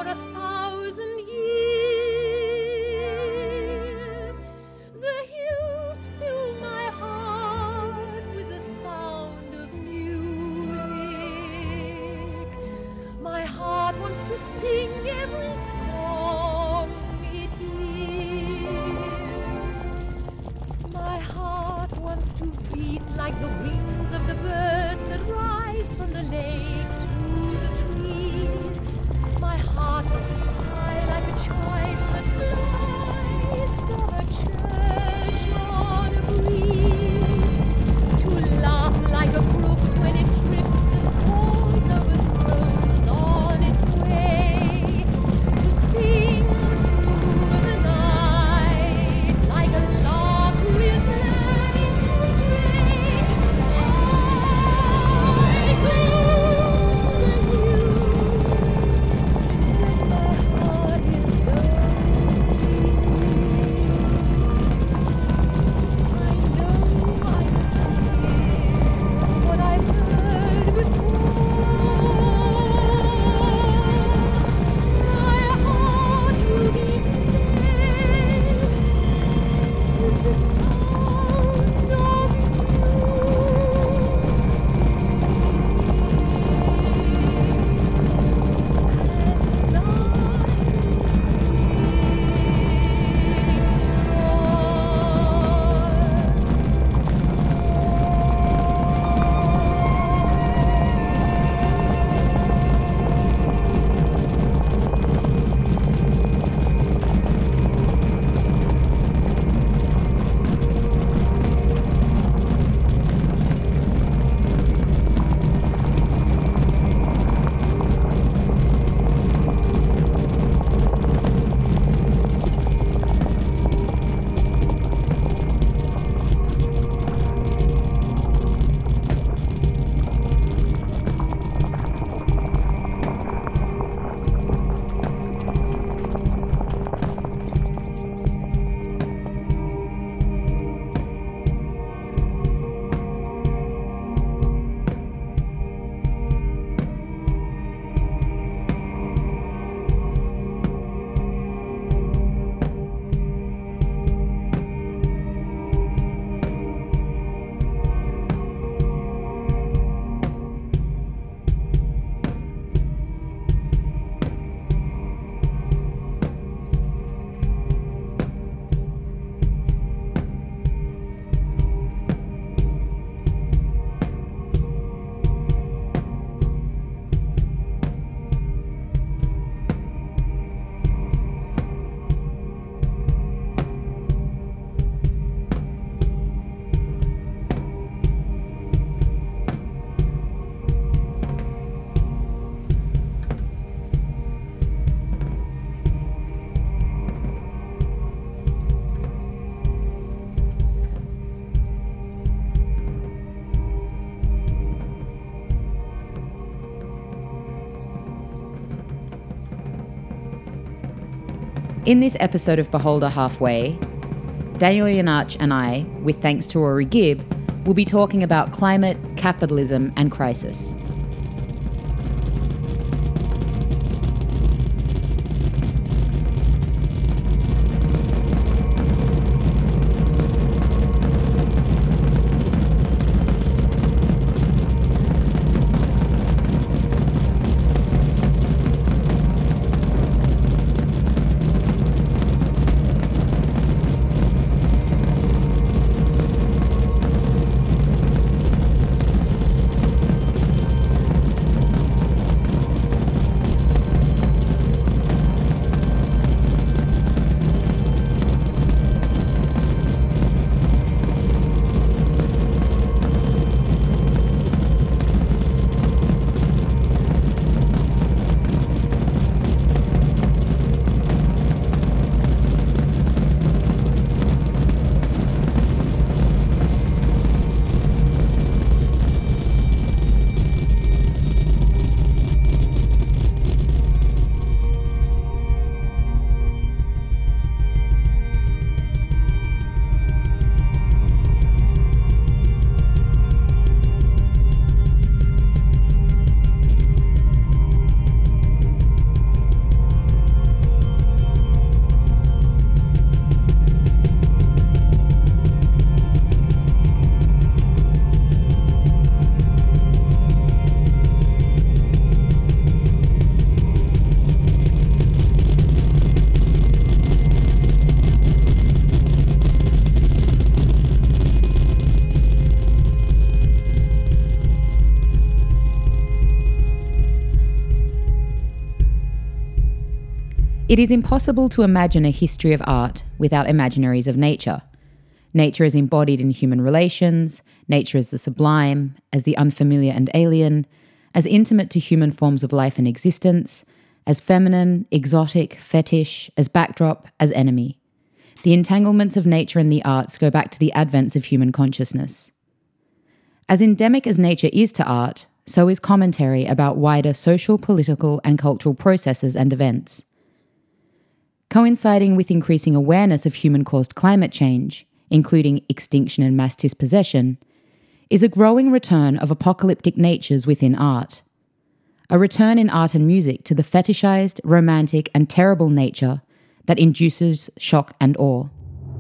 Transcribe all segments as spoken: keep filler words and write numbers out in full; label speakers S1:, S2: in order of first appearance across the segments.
S1: a thousand years. The hills fill my heart with the sound of music. My heart wants to sing every song it hears. My heart wants to beat like the wings of the birds that rise from the lake to the trees. My heart wants to sigh like a chime that flies from a church on a breeze. To laugh like a brook when it trips and falls over stones on its way. To sing through the night like a lark who is learning to pray. I go to the hills when my heart is lonely. I know I hear what I've heard before. My heart will be blessed with the sound of music, and I sing once
S2: In this episode of Beholder Halfway, Daniel Janach and I, with thanks to Rory Gibb, will be talking about climate, capitalism and crisis. It is impossible to imagine a history of art without imaginaries of nature. Nature is embodied in human relations, nature is the sublime, as the unfamiliar and alien, as intimate to human forms of life and existence, as feminine, exotic, fetish, as backdrop, as enemy. The entanglements of nature and the arts go back to the advents of human consciousness. As endemic as nature is to art, so is commentary about wider social, political, and cultural processes and events. Coinciding with increasing awareness of human-caused climate change, including extinction and mass dispossession, is a growing return of apocalyptic natures within art. A return in art and music to the fetishized, romantic, and terrible nature that induces shock and awe.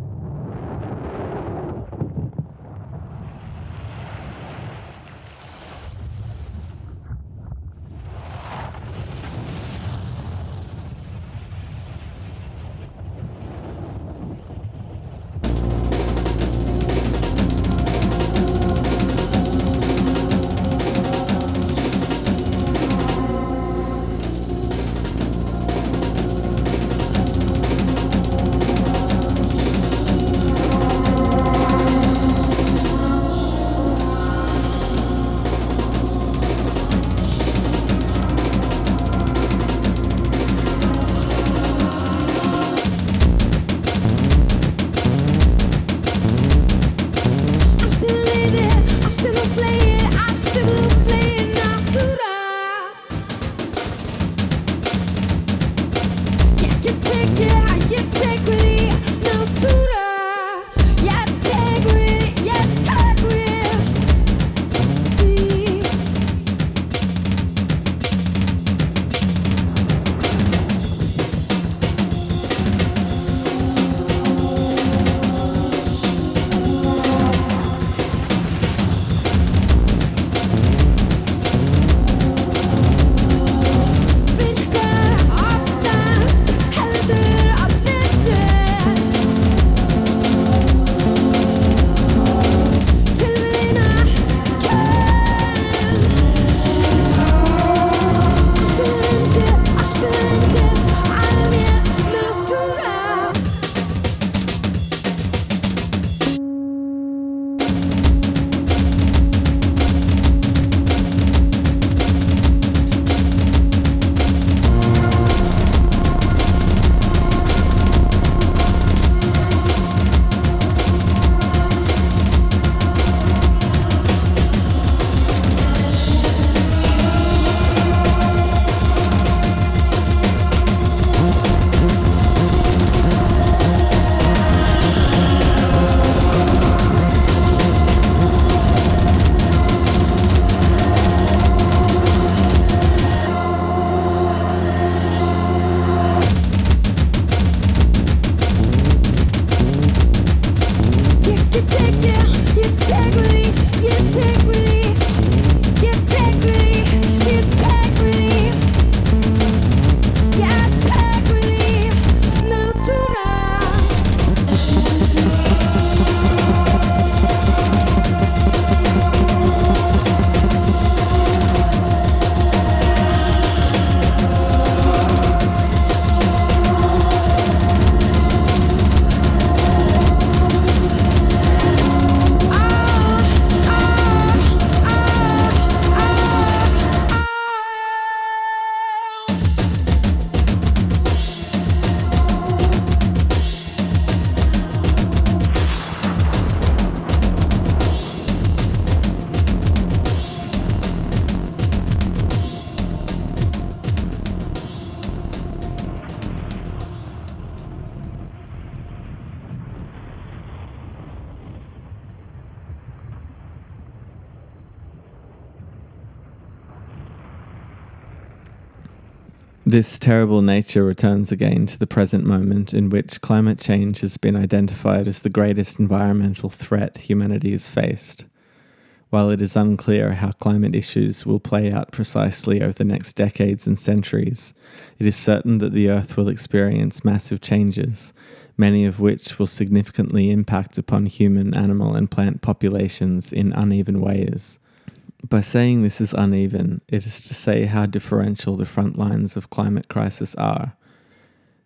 S3: This terrible nature returns again to the present moment in which climate change has been identified as the greatest environmental threat humanity has faced. While it is unclear how climate issues will play out precisely over the next decades and centuries, it is certain that the Earth will experience massive changes, many of which will significantly impact upon human, animal, and plant populations in uneven ways. By saying this is uneven, it is to say how differential the front lines of climate crisis are.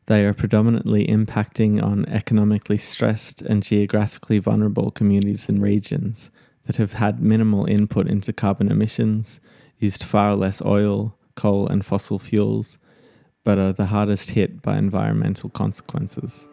S3: They are predominantly impacting on economically stressed and geographically vulnerable communities and regions that have had minimal input into carbon emissions, used far less oil, coal, and fossil fuels, but are the hardest hit by environmental consequences.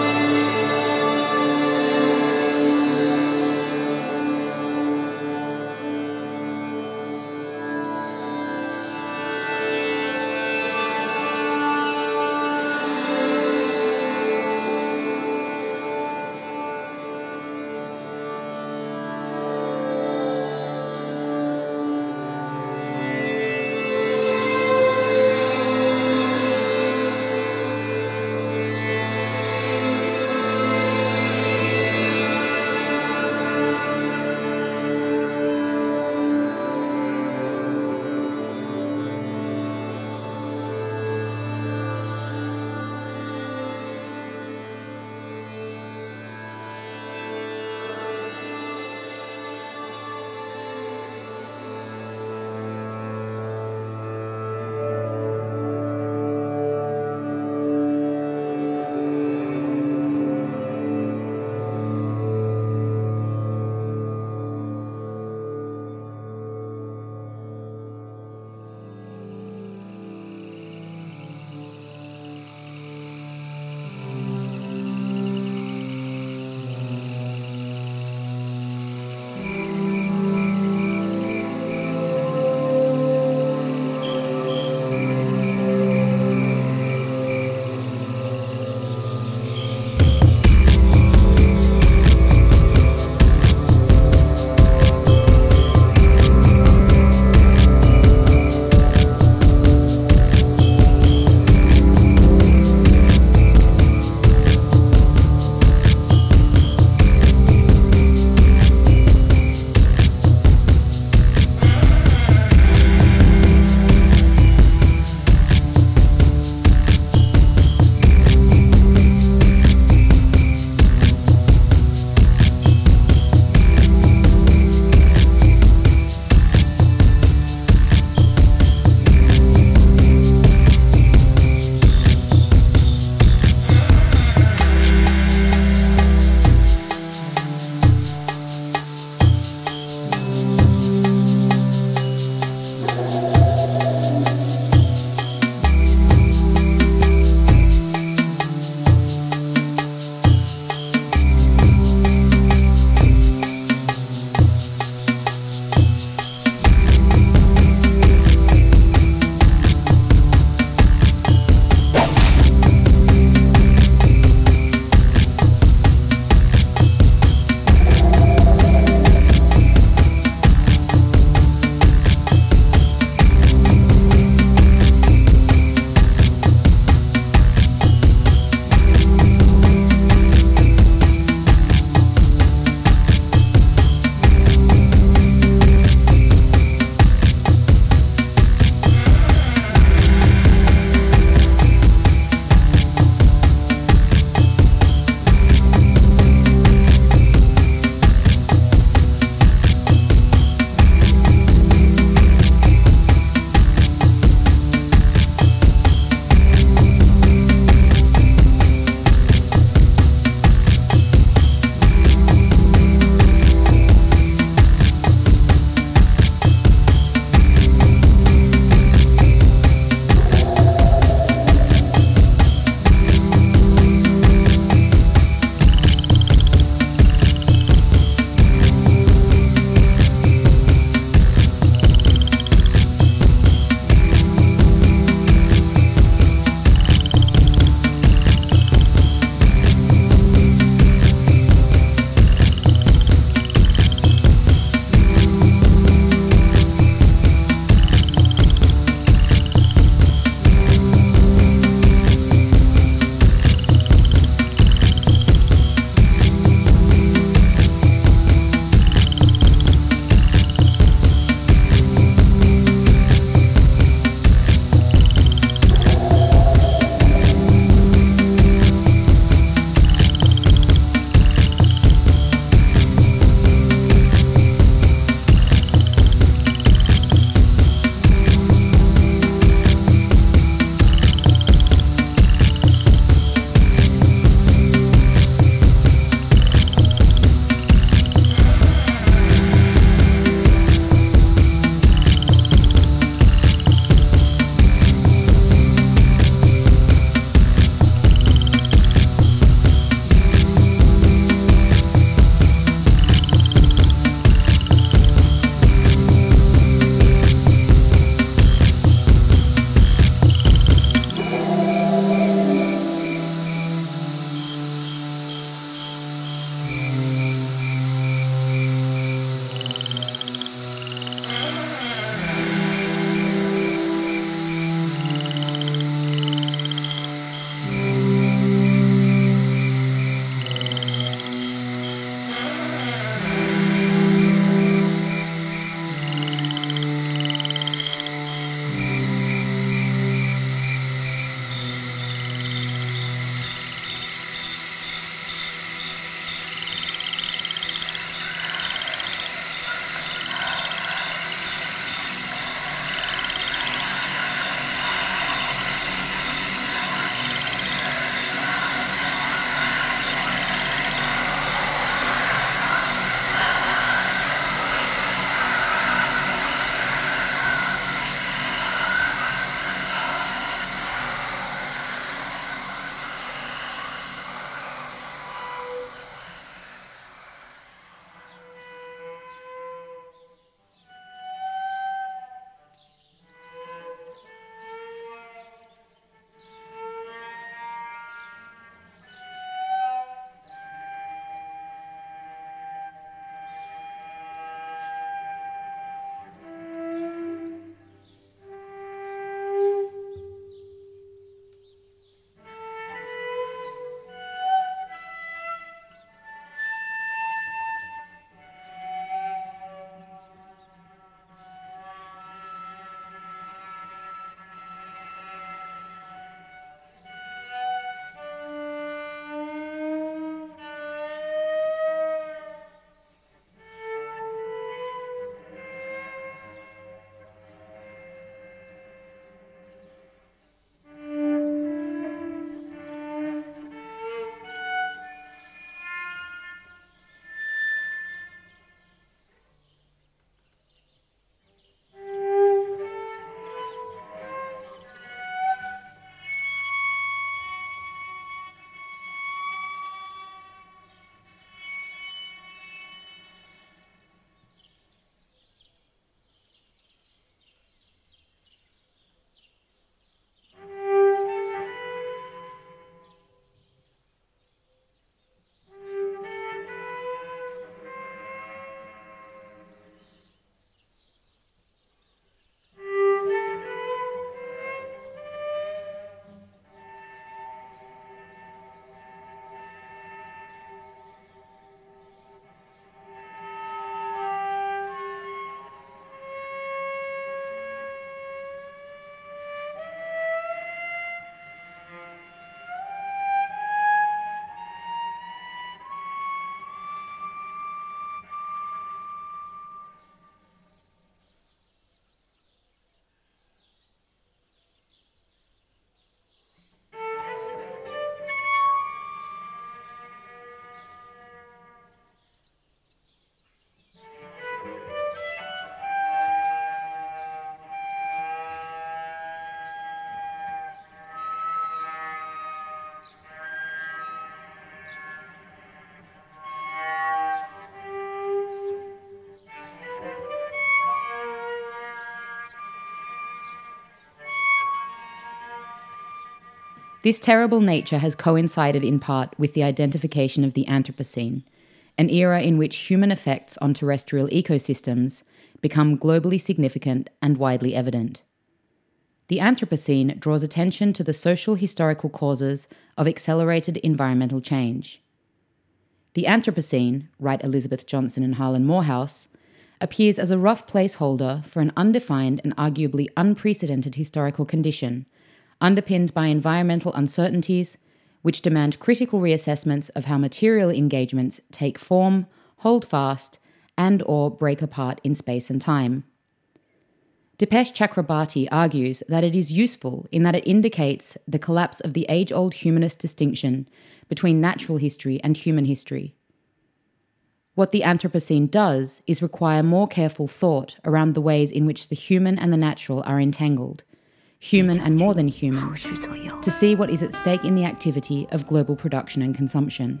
S2: This terrible nature has coincided in part with the identification of the Anthropocene, an era in which human effects on terrestrial ecosystems become globally significant and widely evident. The Anthropocene draws attention to the social historical causes of accelerated environmental change. The Anthropocene, write Elizabeth Johnson and Harlan Morehouse, appears as a rough placeholder for an undefined and arguably unprecedented historical condition, underpinned by environmental uncertainties, which demand critical reassessments of how material engagements take form, hold fast, and or break apart in space and time. Dipesh Chakrabarty argues that it is useful in that it indicates the collapse of the age-old humanist distinction between natural history and human history. What the Anthropocene does is require more careful thought around the ways in which the human and the natural are entangled, human and more than human, to see what is at stake in the activity of global production and consumption.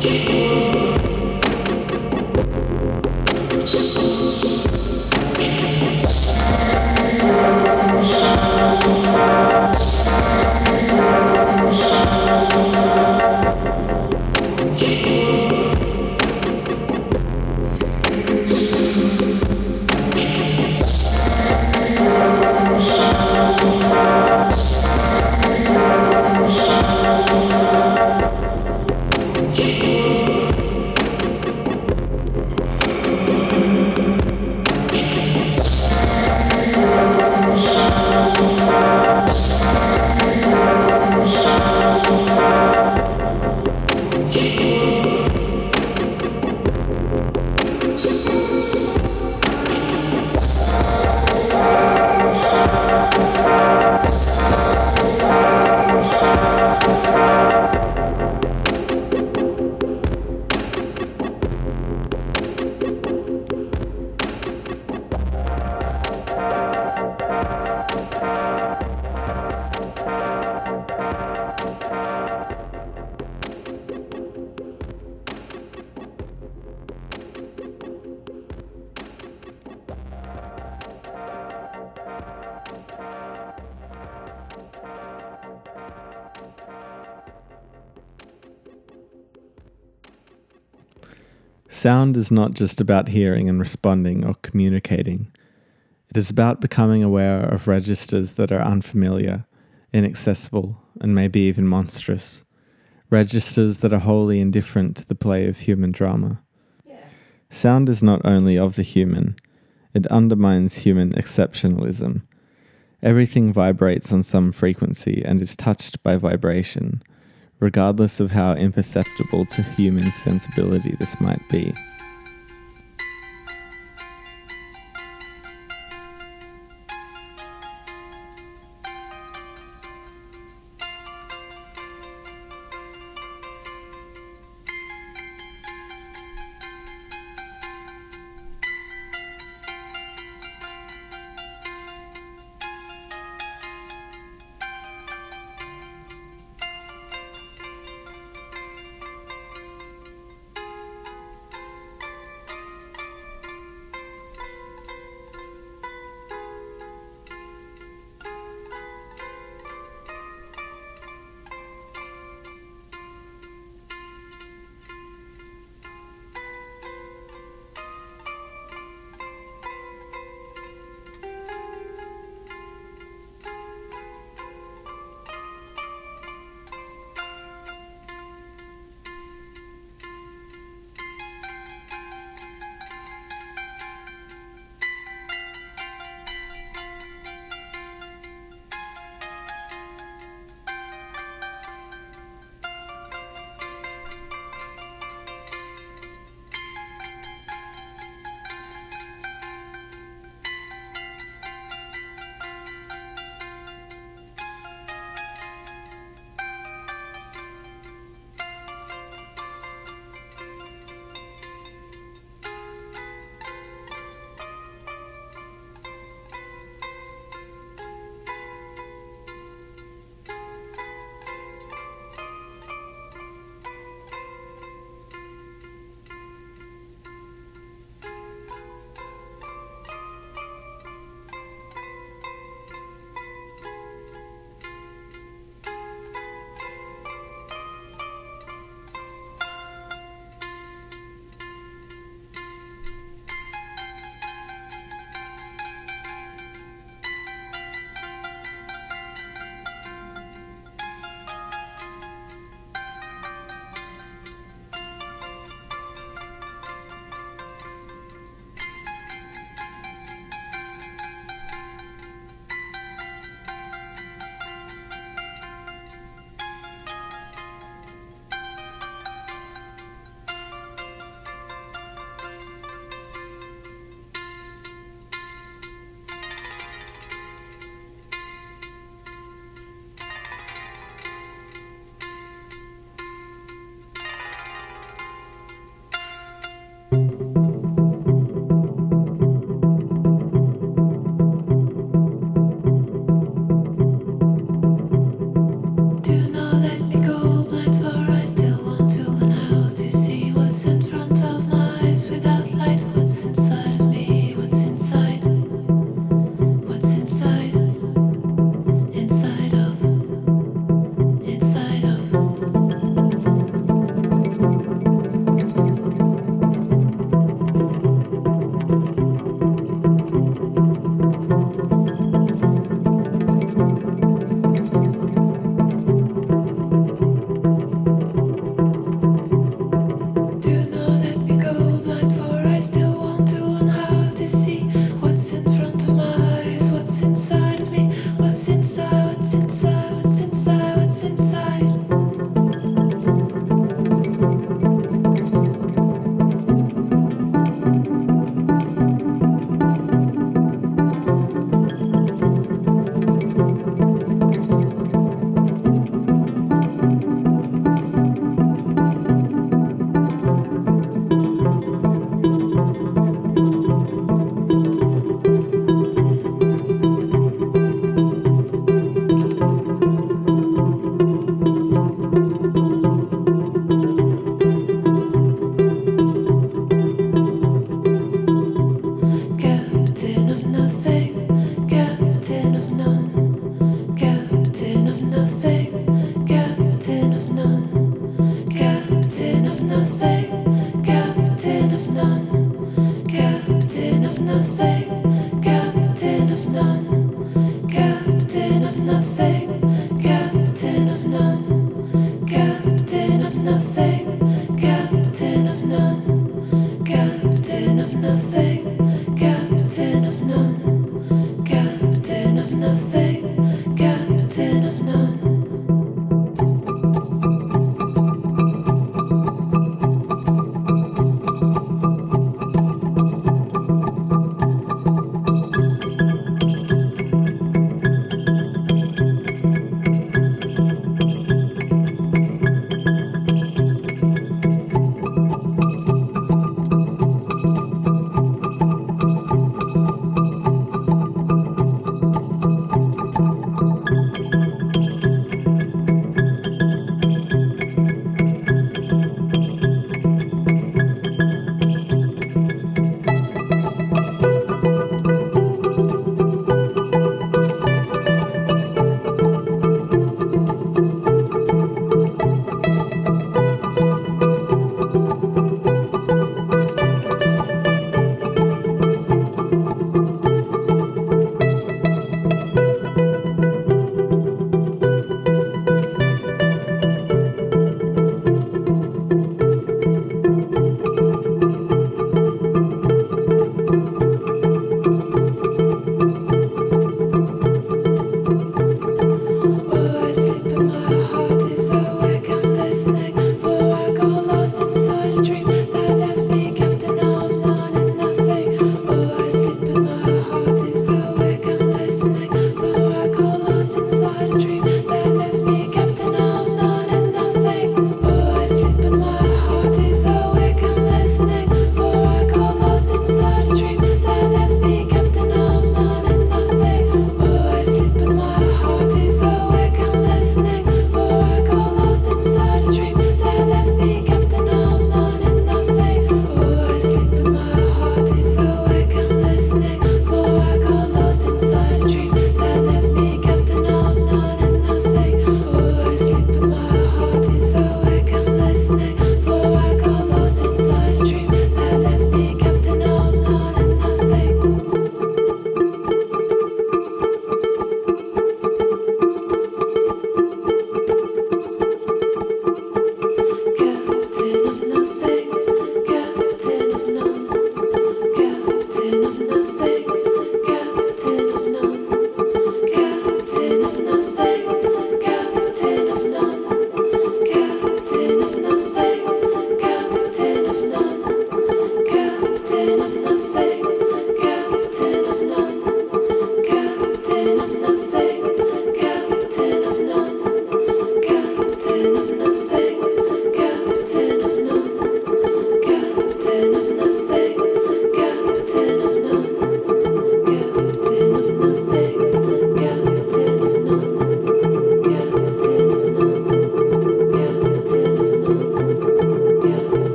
S3: Sound is not just about hearing and responding or communicating. It is about becoming aware of registers that are unfamiliar, inaccessible, and maybe even monstrous. Registers that are wholly indifferent to the play of human drama. Yeah. Sound is not only of the human, it undermines human exceptionalism. Everything vibrates on some frequency and is touched by vibration, regardless of how imperceptible to human sensibility this might be.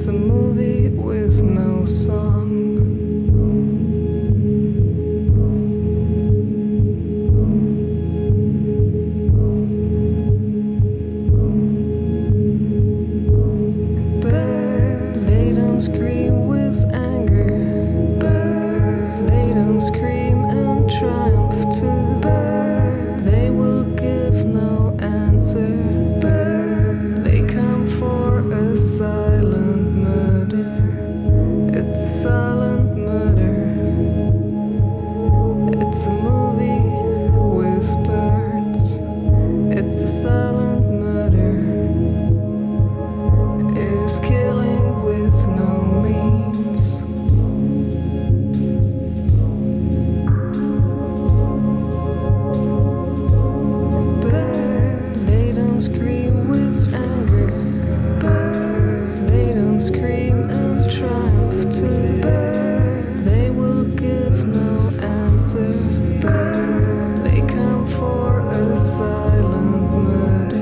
S4: It's a movie with no song. They don't scream with anger. They don't scream and triumph too. They will give no answer. They come for a silent murder. It's a silent murder. It's a movie with birds. It's a silent murder. It is killing with no means. Birds, they don't scream with anger. Birds, they don't scream and triumph too. They will give no answer. They come for a silent murder.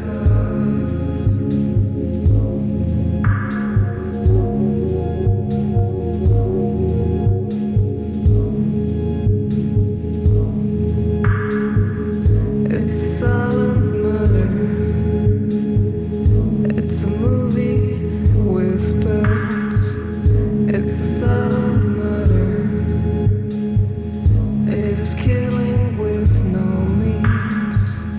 S4: It's a silent murder. It's a movie with birds. It's a silent murder. It is killing with no means.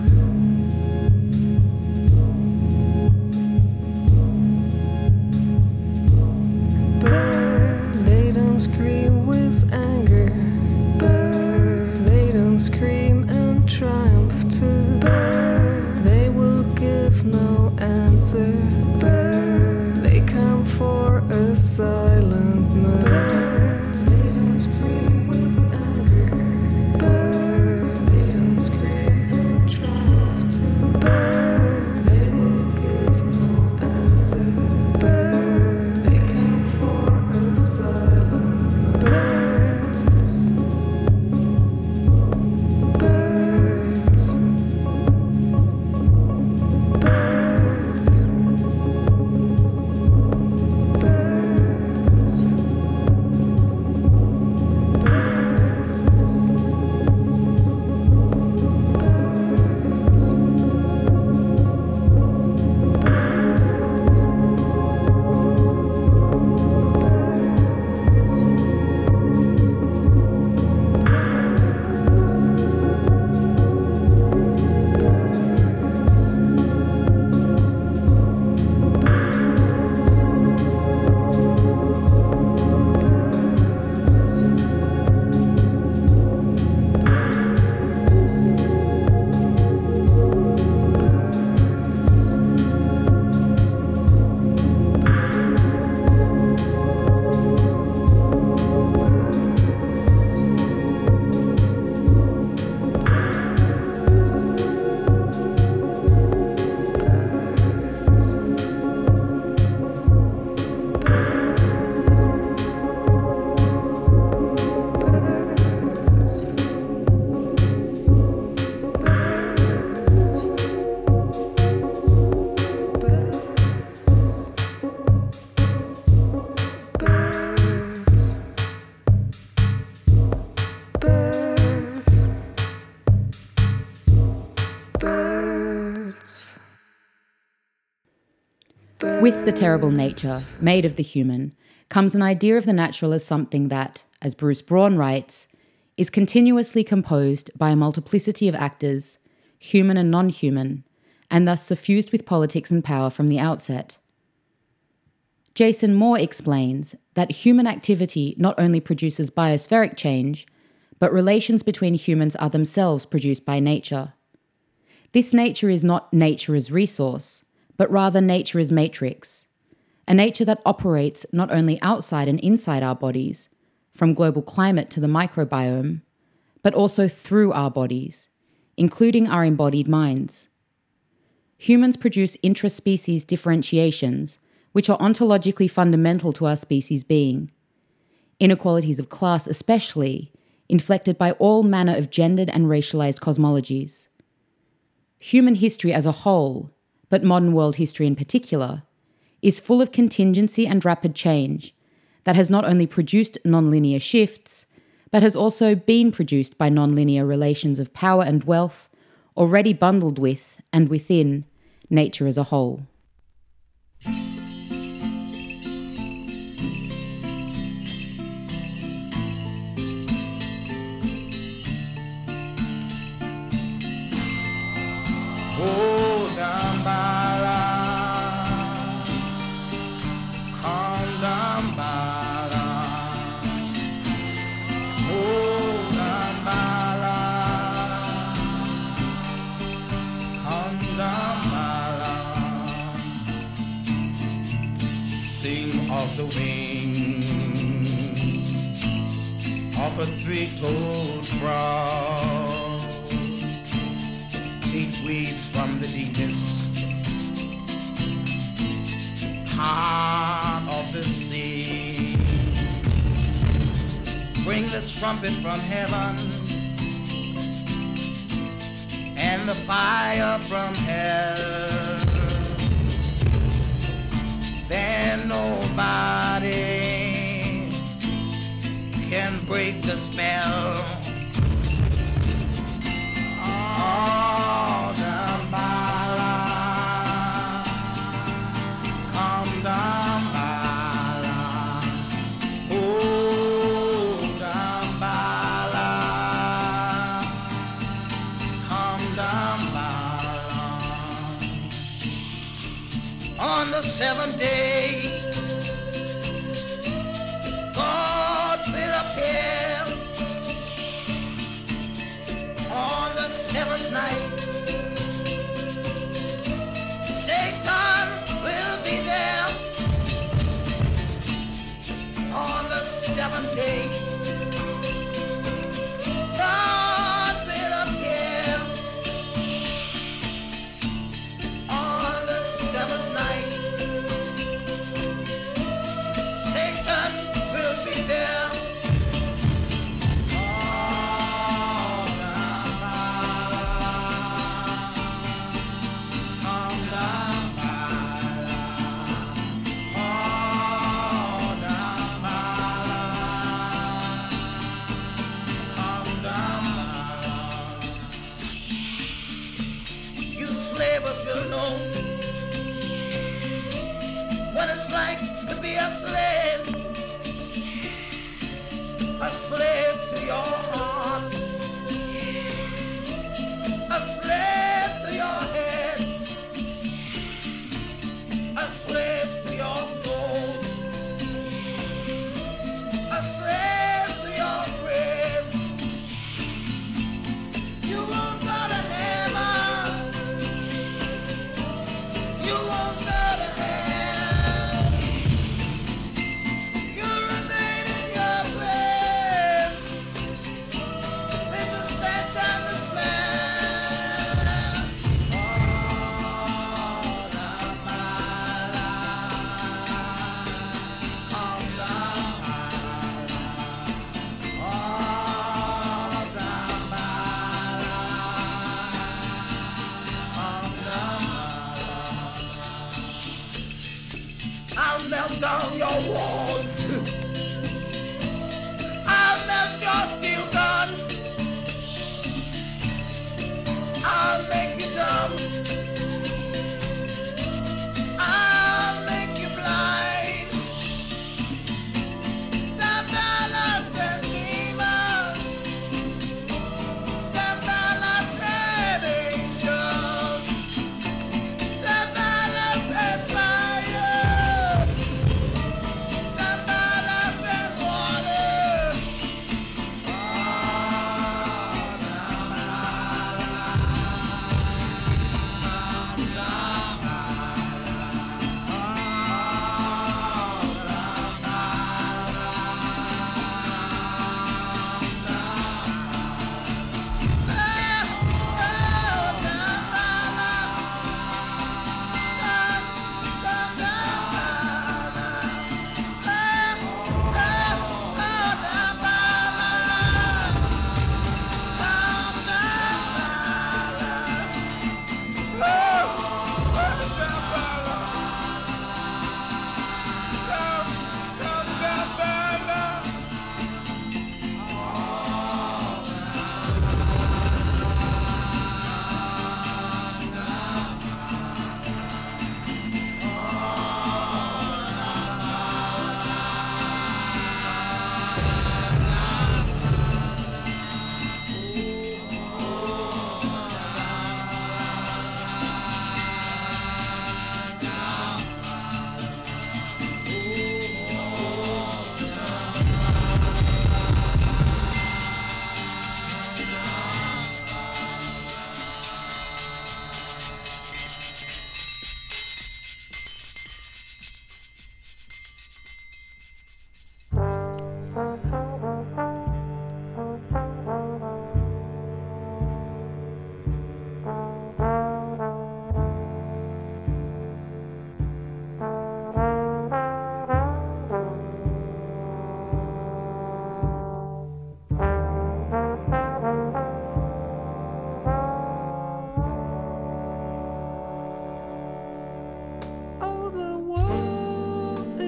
S4: Birds, they don't scream with anger. Birds, they don't scream and triumph too. They will give no answer. They come for a silent murder. They don't scream with anger. Birds, they don't scream and triumph too. They will give no answer. They come for a silent murder. Birds. Birds.
S2: With the terrible nature made of the human comes an idea of the natural as something that, as Bruce Braun writes, is continuously composed by a multiplicity of actors, human and non-human, and thus suffused with politics and power from the outset. Jason Moore explains that human activity not only produces biospheric change, but relations between humans are themselves produced by nature. This nature is not nature as resource, but rather nature as matrix, a nature that operates not only outside and inside our bodies, from global climate to the microbiome, but also through our bodies, including our embodied minds. Humans produce intraspecies differentiations, which are ontologically fundamental to our species being. Inequalities of class especially, inflected by all manner of gendered and racialized cosmologies. Human history as a whole, but modern world history in particular, is full of contingency and rapid change that has not only produced nonlinear shifts, but has also been produced by nonlinear relations of power and wealth, already bundled with and within nature as a whole.
S5: Oh, Dambala, come Dambala. Oh, Dambala, come Dambala. Sing of the wings of a three-toed frog. Teach weeds from the deepest heart of the sea. Bring the trumpet from heaven and the fire from hell. Then nobody can break the spell. Oh, Dambala, come Dambala. Oh, Dambala, come Dambala. On the seventh day, God will appear. On the seventh night, Satan will be there. On the seventh day, God will appear. On the seventh night, Satan will be there. Will know what it's like to be a slave, a slave to your heart, a slave to your heads, a slave to your soul, a slave to your graves. You won't go to heaven. You won't go to hell. You'll remain in your graves with the stench and the smell. Oh, Dambala, come Dambala. Oh, Dambala, come Dambala. I'll melt down your walls. I'll melt your steel guns. I'll make you dumb. I'll make you blind. Dambalas and demons. Dambalas and nations. Dambalas and fire. Dambalas and water. Oh, Dambala.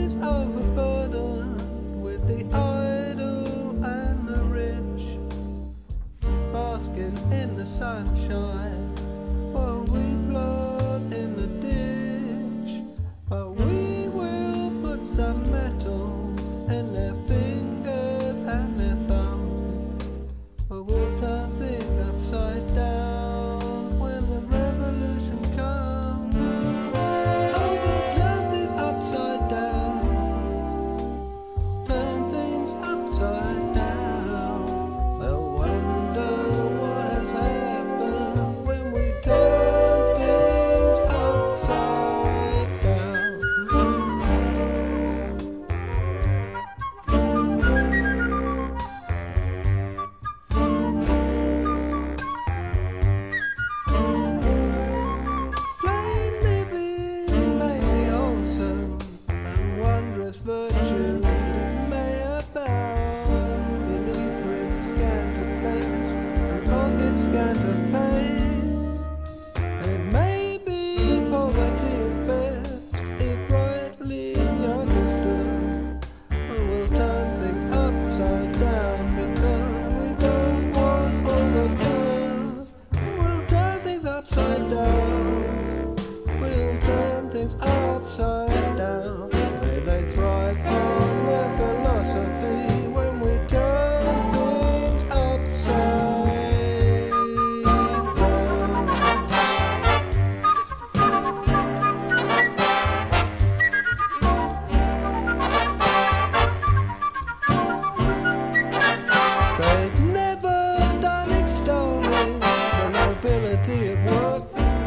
S6: is overburdened with the idle and the rich, basking in the sunshine while we float in the ditch. But we will put some metal in their fingers and their thumbs, but we'll turn things upside down when the revolution comes. Oh, we'll turn things upside down, turn things upside down. They'll wonder what has happened when we turn things upside down. Plain living may be wholesome, and wondrous virtues may abound beneath ribs scant of flesh and pockets scant of pain. It may be poverty is best if rightly understood, but we'll turn things upside down because we don't want all the good. We'll turn things upside down. We'll turn things upside down. May they thrive on their philosophy when we turn things upside down. They've never done extolling the nobility of work,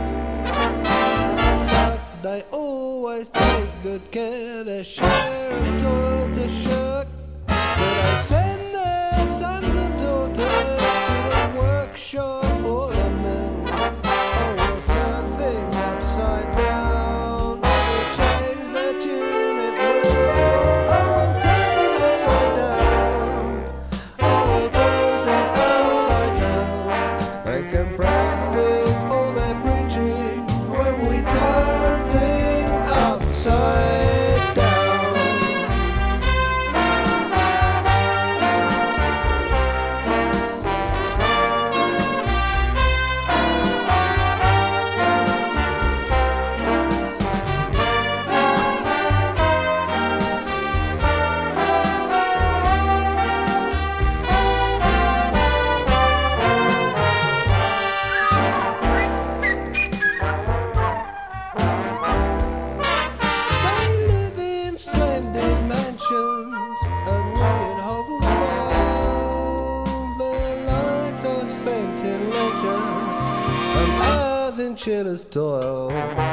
S6: but they always take good care their share of toil to shirk. But they send their sons and daughters to the workshop or the mill. Oh, we'll turn things upside down. Oh, we'll change their tune, it will. Oh, we'll turn things upside down. Oh, we'll turn things upside down. They can practice all their preaching when we turn things upside down. They live in splendid mansions and way in hovels wild. Their lives are spent in leisure and ours in chiller's toil.